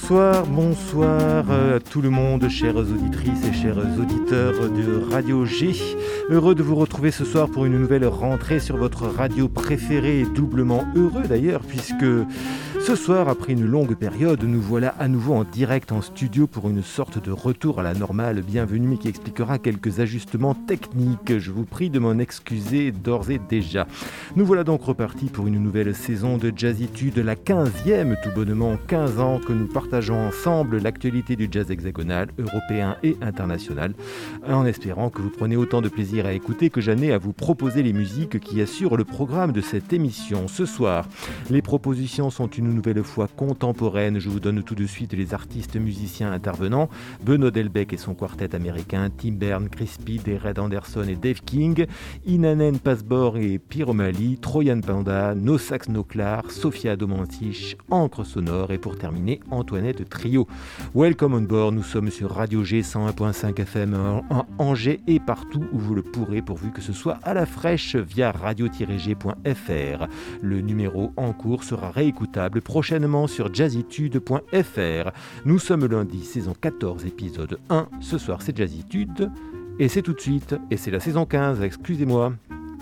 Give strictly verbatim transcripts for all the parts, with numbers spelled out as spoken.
Bonsoir, bonsoir à tout le monde, chères auditrices et chers auditeurs de Radio G. Heureux de vous retrouver ce soir pour une nouvelle rentrée sur votre radio préférée, et doublement heureux d'ailleurs, puisque ce soir, après une longue période, nous voilà à nouveau en direct en studio pour une sorte de retour à la normale bienvenue, mais qui expliquera quelques ajustements techniques. Je vous prie de m'en excuser d'ores et déjà. Nous voilà donc repartis pour une nouvelle saison de Jazzitude, la quinzième, tout bonnement quinze ans que nous partageons ensemble l'actualité du jazz hexagonal, européen et international, en espérant que vous prenez autant de plaisir à écouter que j'en ai à vous proposer les musiques qui assurent le programme de cette émission. Ce soir, les propositions sont une nouvelle fois contemporaines. Je vous donne tout de suite les artistes musiciens intervenants: Benoît Delbecq et son quartet américain, Tim Berne, Chris Speed et Red Anderson et Dave King, Inanen Pasbor et Pierre O'Malley, Troyan Panda, No Sax No Clar, Sofia Domantich, Encre Sonore et pour terminer, Antoinette Trio. Welcome on board, nous sommes sur Radio G cent un virgule cinq F M en Angers et partout où vous le pourrez, pourvu que ce soit à la fraîche via radio tiret g point f r. Le numéro en cours sera réécoutable prochainement sur jazzitude point f r. Nous sommes lundi, saison quatorze, épisode un. Ce soir, c'est Jazzitude et c'est tout de suite, et c'est la saison quinze, excusez-moi.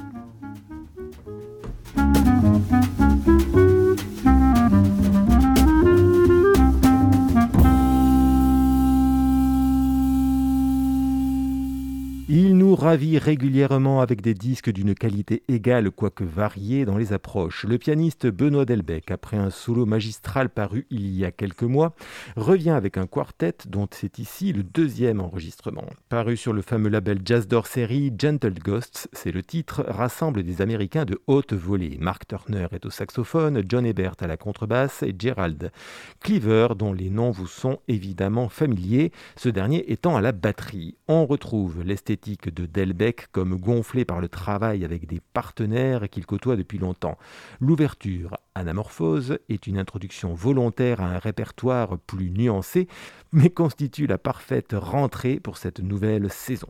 Il nous ravit régulièrement avec des disques d'une qualité égale quoique variée dans les approches. Le pianiste Benoît Delbecq, après un solo magistral paru il y a quelques mois, revient avec un quartet dont c'est ici le deuxième enregistrement. Paru sur le fameux label Jazz Door série, Gentle Ghosts, c'est le titre, rassemble des Américains de haute volée. Mark Turner est au saxophone, John Ebert à la contrebasse et Gerald Cleaver, dont les noms vous sont évidemment familiers, ce dernier étant à la batterie. On retrouve l'esthétique de Delbecq comme gonflé par le travail avec des partenaires qu'il côtoie depuis longtemps. L'ouverture, Anamorphose, est une introduction volontaire à un répertoire plus nuancé, mais constitue la parfaite rentrée pour cette nouvelle saison.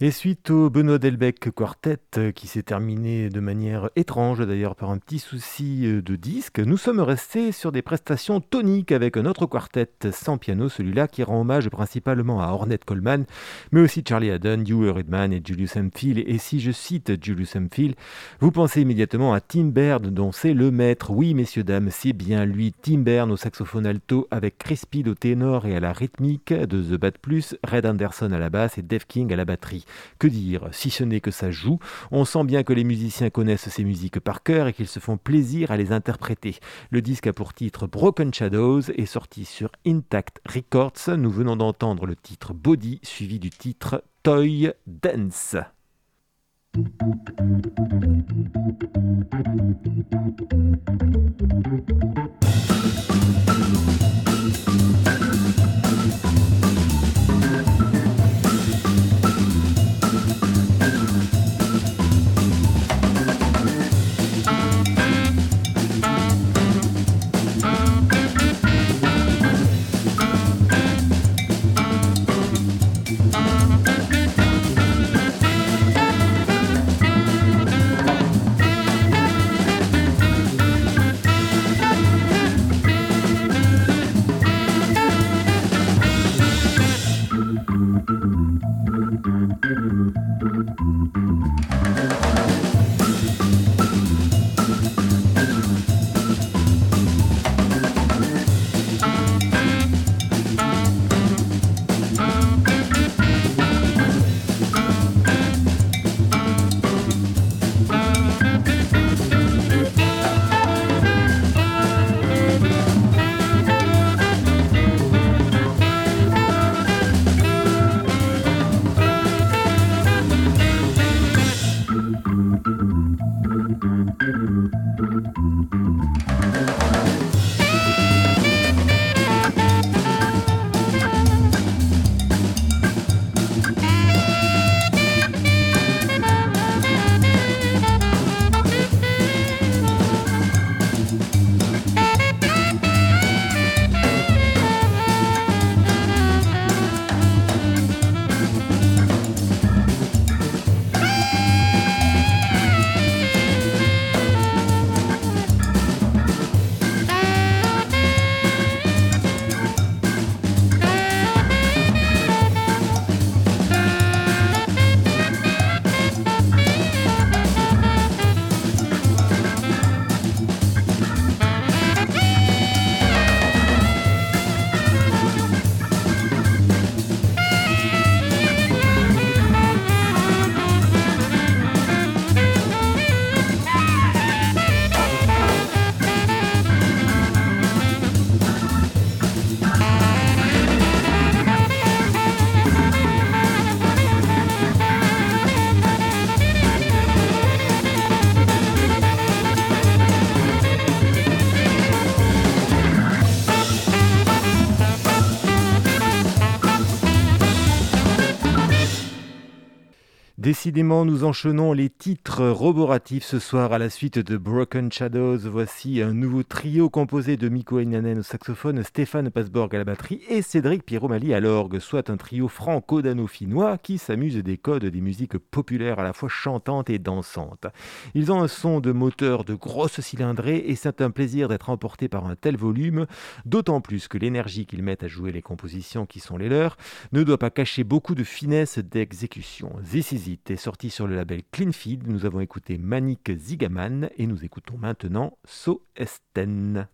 Et suite au Benoît Delbecq Quartet, qui s'est terminé de manière étrange d'ailleurs par un petit souci de disque, nous sommes restés sur des prestations toniques avec un autre quartet sans piano, celui-là qui rend hommage principalement à Ornette Coleman, mais aussi Charlie Haddon, Dewey Redman et Julius Hemphill. Et si je cite Julius Hemphill, vous pensez immédiatement à Tim Baird, dont c'est le maître. Oui, messieurs, dames, c'est bien lui, Tim Baird au saxophone alto avec Chris Speed au ténor et à la rythmique de The Bad Plus, Red Anderson à la basse et Dave King à la batterie. Que dire, si ce n'est que ça joue. On sent bien que les musiciens connaissent ces musiques par cœur et qu'ils se font plaisir à les interpréter. Le disque a pour titre Broken Shadows, est sorti sur Intact Records. Nous venons d'entendre le titre Body, suivi du titre Toy Dance. Décidément, nous enchaînons les titres roboratifs ce soir à la suite de Broken Shadows. Voici un nouveau trio composé de Mikko Heinonen au saxophone, Stéphane Pasborg à la batterie et Cédric Piromali à l'orgue, soit un trio franco-dano-finnois qui s'amuse des codes des musiques populaires à la fois chantantes et dansantes. Ils ont un son de moteur de grosse cylindrée et c'est un plaisir d'être emporté par un tel volume, d'autant plus que l'énergie qu'ils mettent à jouer les compositions qui sont les leurs ne doit pas cacher beaucoup de finesse d'exécution. This Is It est sorti sur le label Clean Feed. Nous avons écouté Manik Zigaman et nous écoutons maintenant So Esten.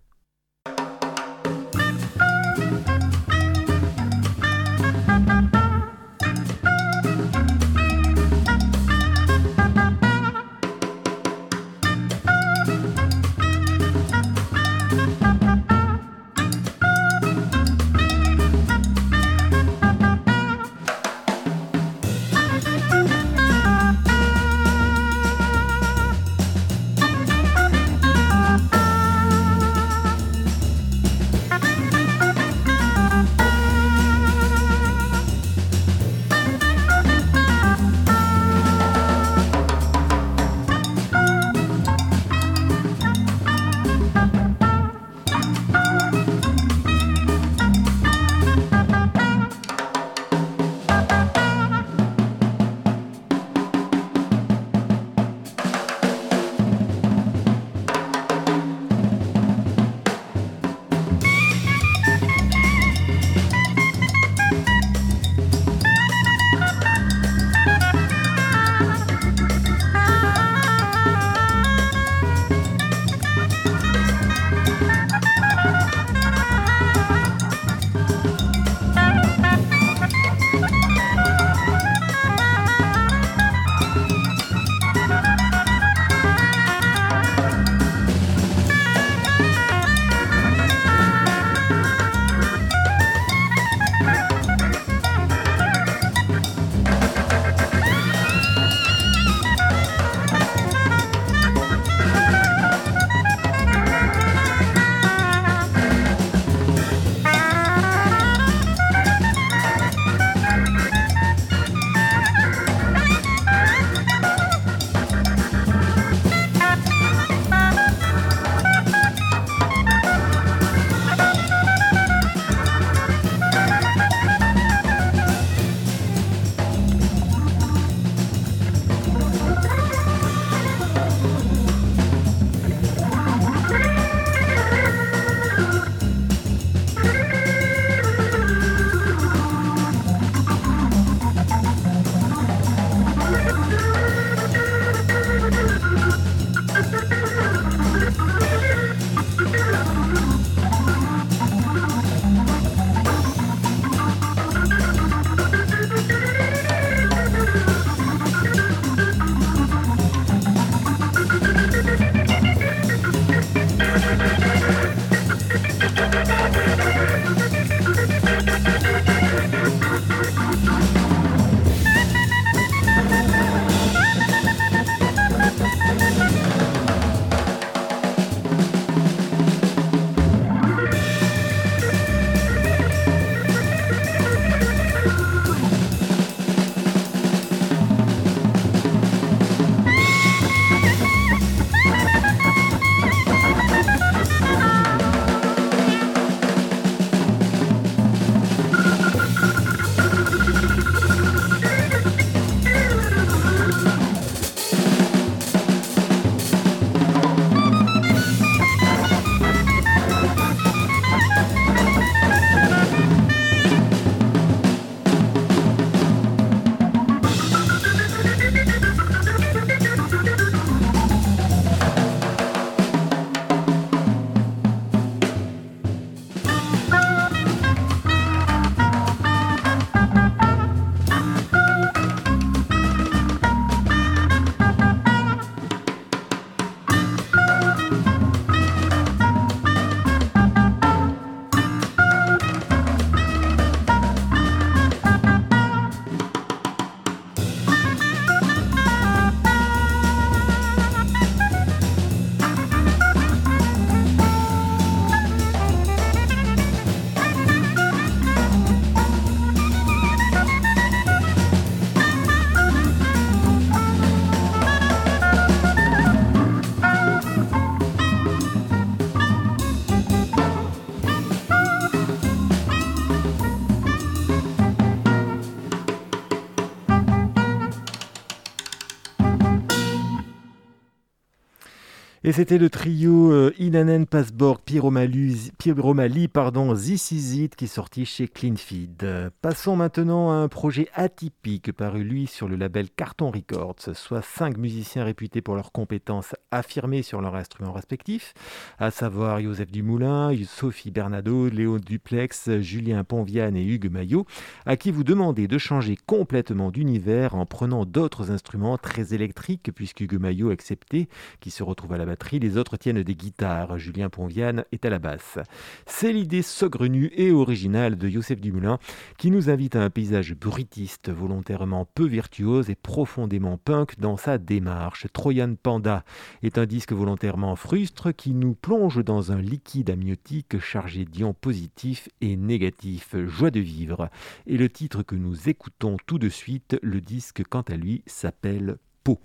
Et c'était le trio euh, Inanen Passborg Pyromalu- Pyromali pardon, This Is It qui est sorti chez Clean Feed. Euh, Passons maintenant à un projet atypique paru lui sur le label Carton Records, soit cinq musiciens réputés pour leurs compétences affirmées sur leurs instruments respectifs, à savoir Joseph Dumoulin, Sophie Bernardo, Léo Duplex, Julien Ponviane et Hugues Maillot, à qui vous demandez de changer complètement d'univers en prenant d'autres instruments très électriques, puisque Hugues Maillot accepté, qui se retrouve à la batterie, les autres tiennent des guitares. Julien Ponviane est à la basse. C'est l'idée saugrenue et originale de Joseph Dumoulin qui nous invite à un paysage bruitiste, volontairement peu virtuose et profondément punk dans sa démarche. Trojan Panda est un disque volontairement frustre qui nous plonge dans un liquide amniotique chargé d'ions positifs et négatifs. Joie de vivre. Et le titre que nous écoutons tout de suite, le disque quant à lui s'appelle Pau.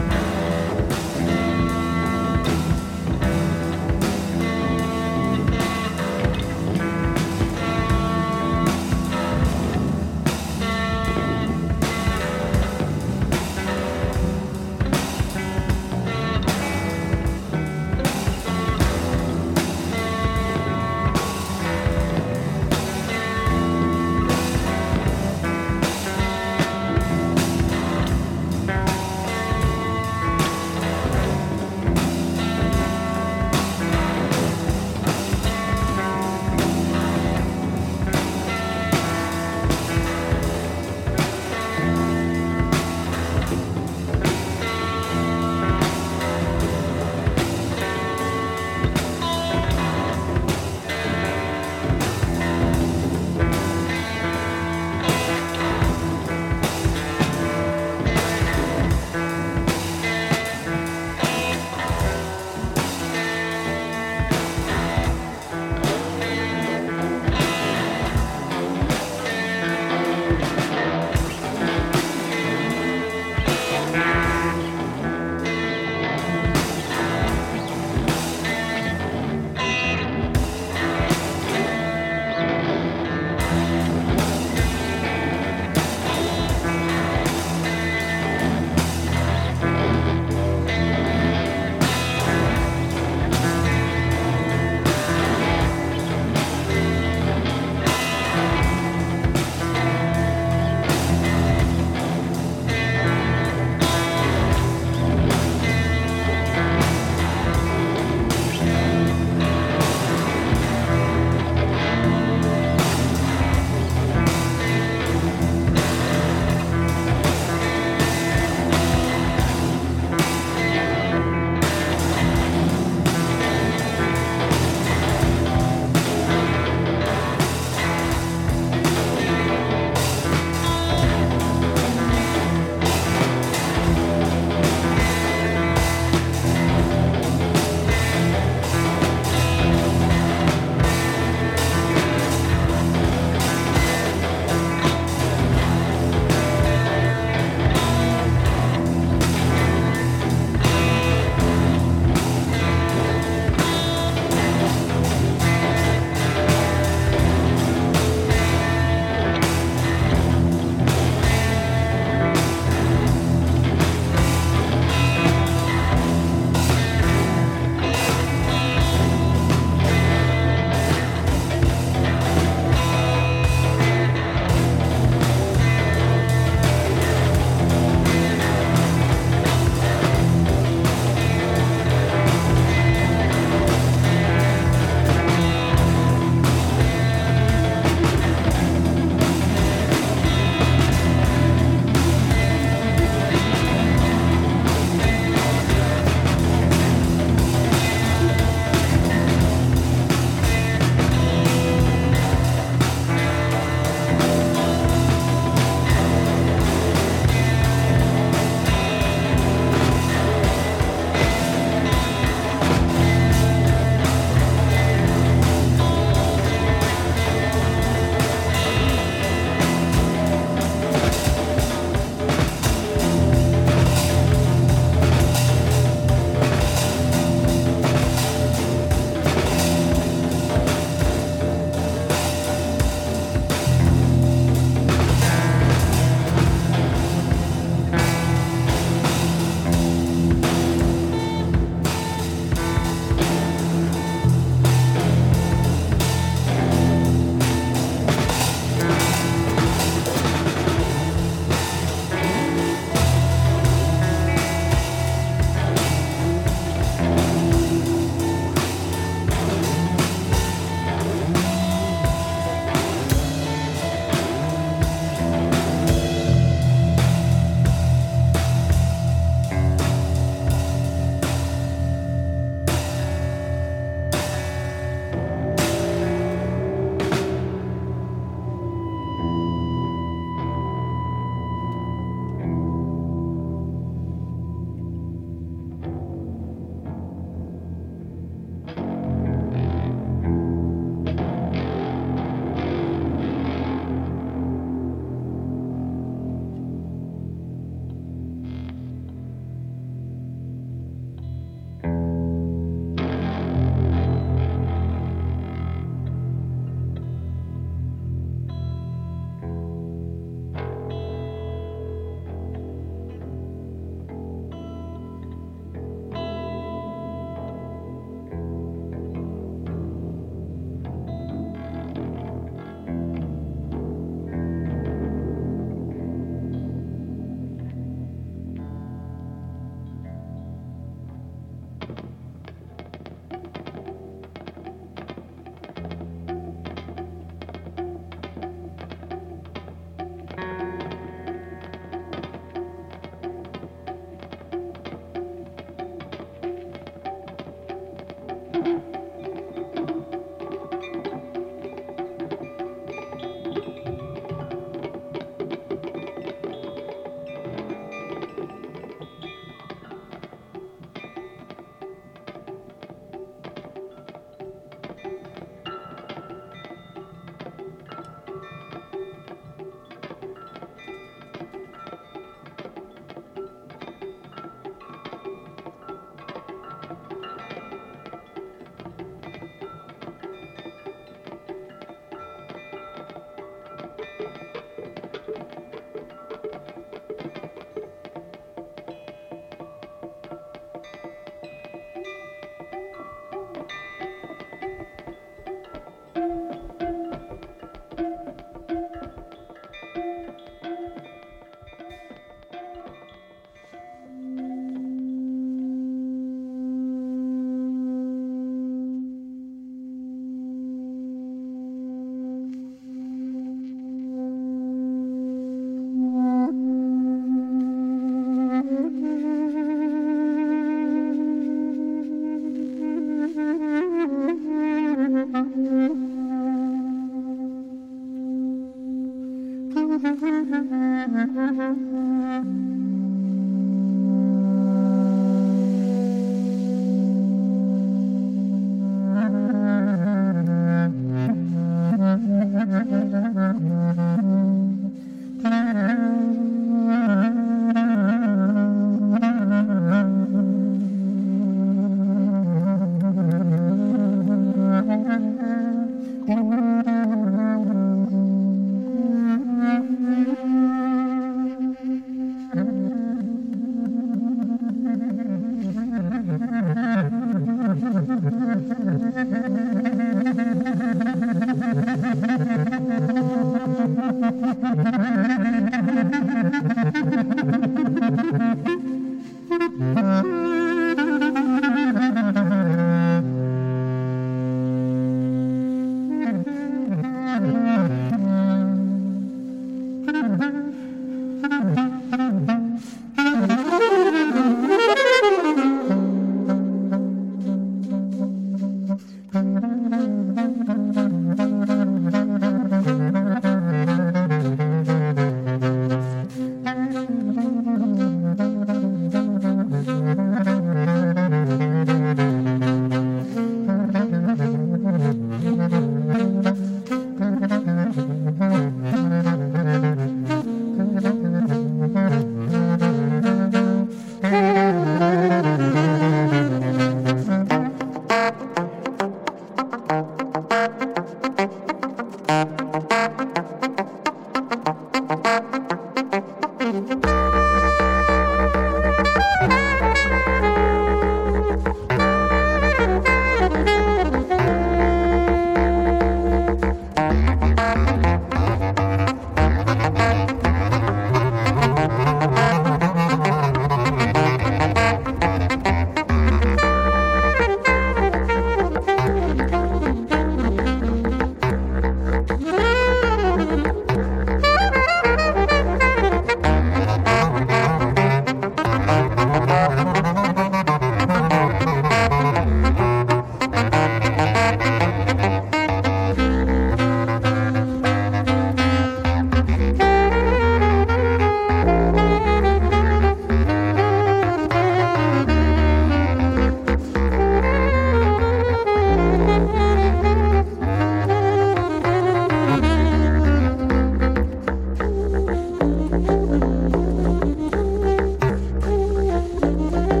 Thank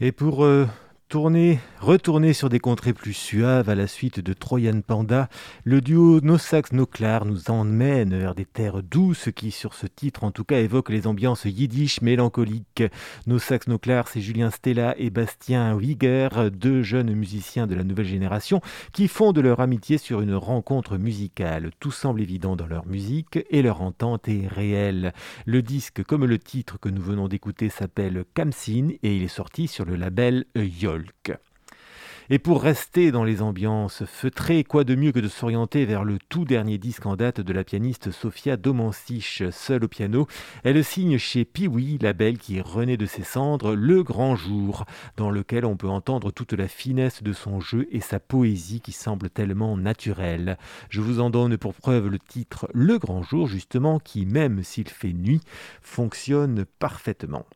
Et pour euh, tourner, retourner sur des contrées plus suaves à la suite de Trojan Panda, le duo No Sax No Clar nous emmène vers des terres douces qui, sur ce titre en tout cas, évoquent les ambiances yiddish mélancoliques. No Sax No Clar, c'est Julien Stella et Bastien Wieger, deux jeunes musiciens de la nouvelle génération qui fondent leur amitié sur une rencontre musicale. Tout semble évident dans leur musique et leur entente est réelle. Le disque, comme le titre que nous venons d'écouter, s'appelle Kamsin et il est sorti sur le label Yolk. Et pour rester dans les ambiances feutrées, quoi de mieux que de s'orienter vers le tout dernier disque en date de la pianiste Sofia Domansich, seule au piano. Elle signe chez Piwi, label qui renaît de ses cendres, Le Grand Jour, dans lequel on peut entendre toute la finesse de son jeu et sa poésie qui semble tellement naturelle. Je vous en donne pour preuve le titre Le Grand Jour, justement, qui, même s'il fait nuit, fonctionne parfaitement.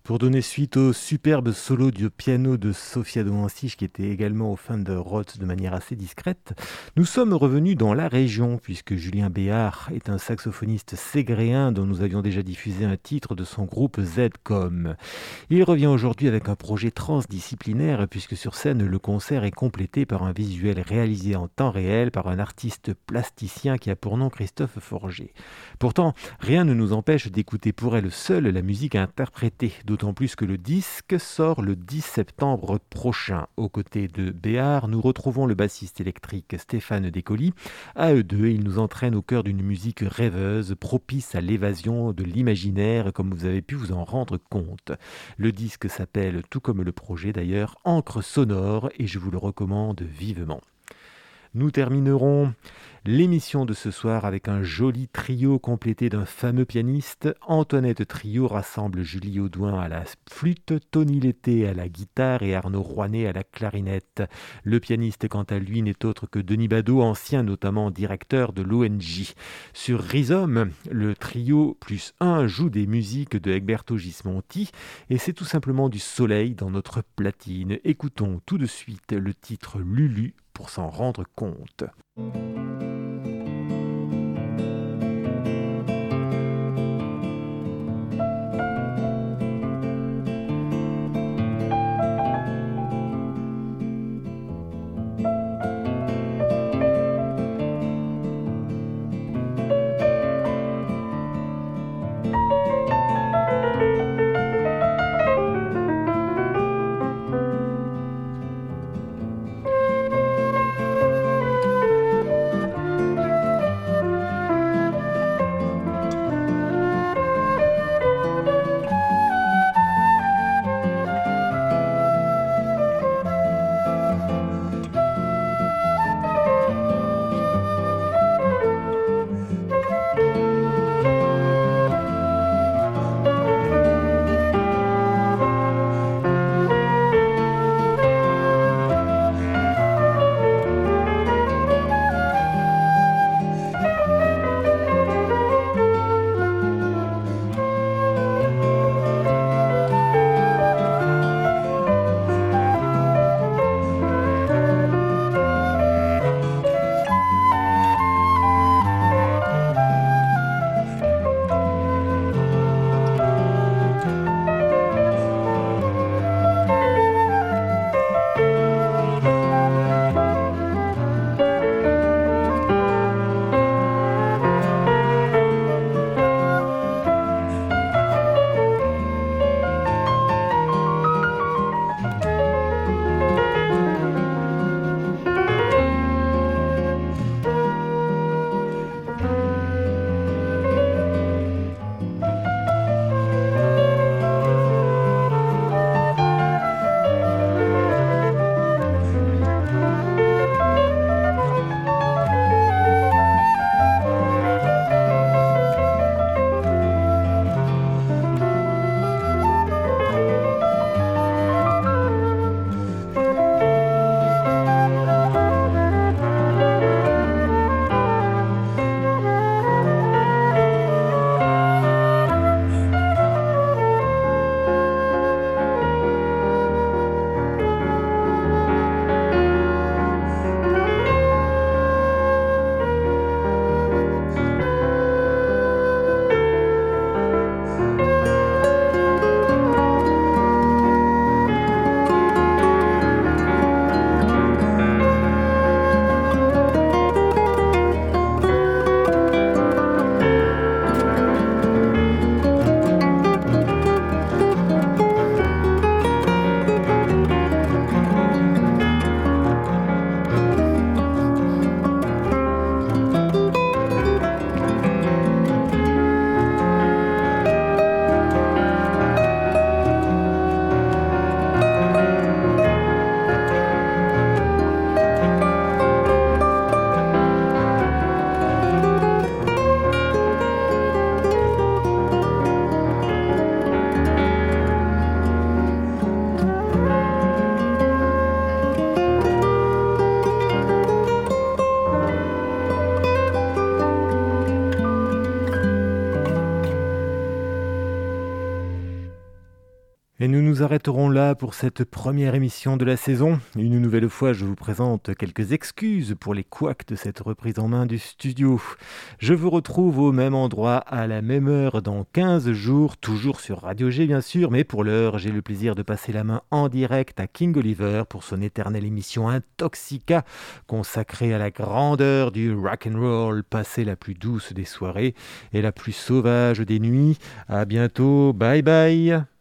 Pour donner suite au superbe solo du piano de Sofia Domansic, qui était également au Thunder Roth de manière assez discrète, nous sommes revenus dans la région, puisque Julien Béard est un saxophoniste ségréen dont nous avions déjà diffusé un titre de son groupe Z-Com. Il revient aujourd'hui avec un projet transdisciplinaire, puisque sur scène, le concert est complété par un visuel réalisé en temps réel par un artiste plasticien qui a pour nom Christophe Forger. Pourtant, rien ne nous empêche d'écouter pour elle seule la musique interprétée, d'autant plus que le disque sort le dix septembre prochain. Aux côtés de Béard, nous retrouvons le bassiste électrique Stéphane Décolly. À eux deux, ils nous entraînent au cœur d'une musique rêveuse, propice à l'évasion de l'imaginaire, comme vous avez pu vous en rendre compte. Le disque s'appelle, tout comme le projet d'ailleurs, Encre sonore, et je vous le recommande vivement. Nous terminerons l'émission de ce soir avec un joli trio complété d'un fameux pianiste. Antoinette Trio rassemble Julie Audouin à la flûte, Tony Letté à la guitare et Arnaud Rouanet à la clarinette. Le pianiste, quant à lui, n'est autre que Denis Badeau, ancien notamment directeur de l'O N J. Sur Rhizome, le trio plus un joue des musiques de Egberto Gismonti et c'est tout simplement du soleil dans notre platine. Écoutons tout de suite le titre Lulu pour s'en rendre compte. Et nous nous arrêterons là pour cette première émission de la saison. Une nouvelle fois, je vous présente quelques excuses pour les couacs de cette reprise en main du studio. Je vous retrouve au même endroit, à la même heure, dans quinze jours, toujours sur Radio G bien sûr, mais pour l'heure, j'ai le plaisir de passer la main en direct à King Oliver pour son éternelle émission Intoxica, consacrée à la grandeur du rock'n'roll, passée la plus douce des soirées et la plus sauvage des nuits. À bientôt, bye bye.